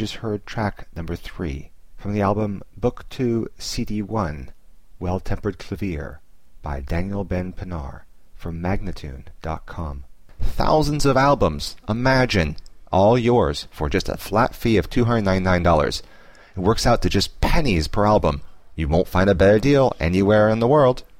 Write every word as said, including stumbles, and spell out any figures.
just heard track number three from the album Book two, C D one, Well-Tempered Clavier by Daniel Ben Pinar from Magnatune dot com. Thousands of albums, imagine, all yours for just a flat fee of two hundred ninety-nine dollars. It works out to just pennies per album. You won't find a better deal anywhere in the world.